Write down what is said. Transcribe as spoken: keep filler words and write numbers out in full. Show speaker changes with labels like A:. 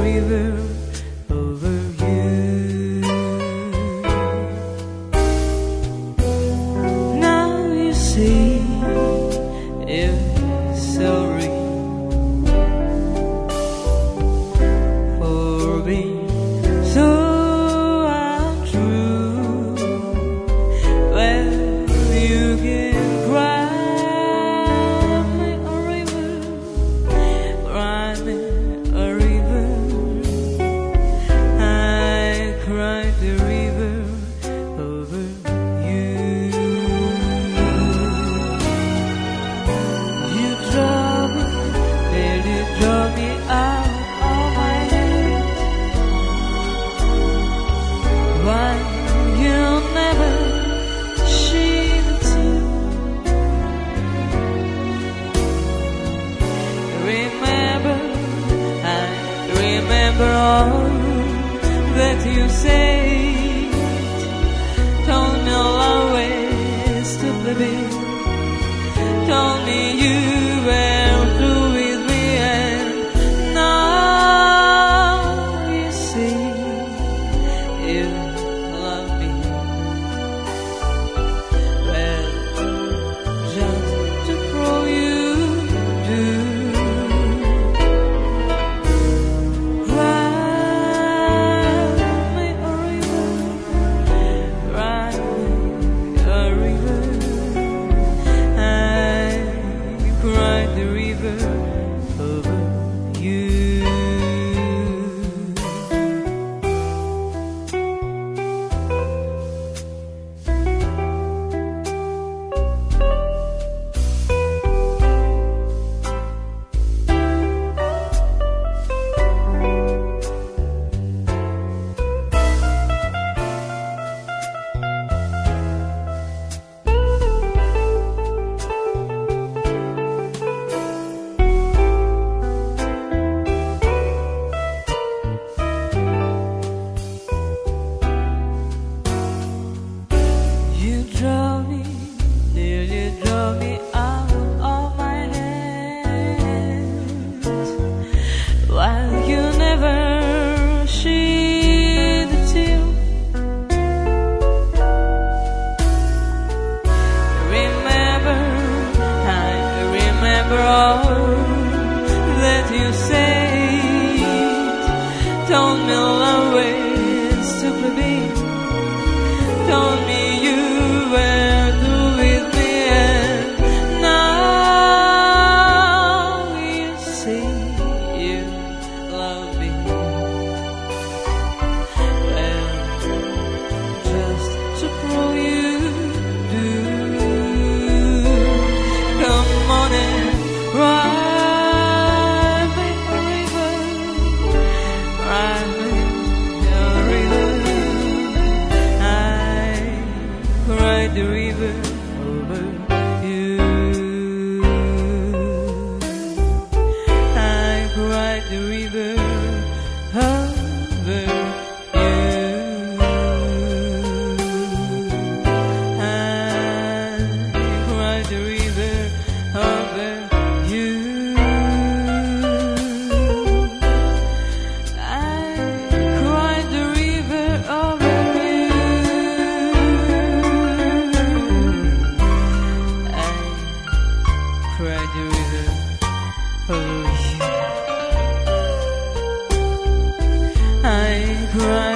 A: river over you. Now you see it's sorry for being so untrue. Well, you can cry me a river, cry me a river. I cried the river over you. You drove me, did you drove me out of my head? Why you never shed a tear? Remember, I remember all that you said. Told me always to believe. Told me you were through with me, and now you see you love me. Well, just to prove you do. Cry me a river, cry me a river. I cried the river over you. You drove me, till you drove me out of my hands, while you never shed a tear. Remember, I remember all that you said. Told me always to believe. Told me you were through with me, and now you see you love me. Well, just to prove you do. Come on and ride me a river, ride me a river. Cried the river over you. I cried the river over you. I cried the river over you. I cried the river over you. Cried the river over you. I cried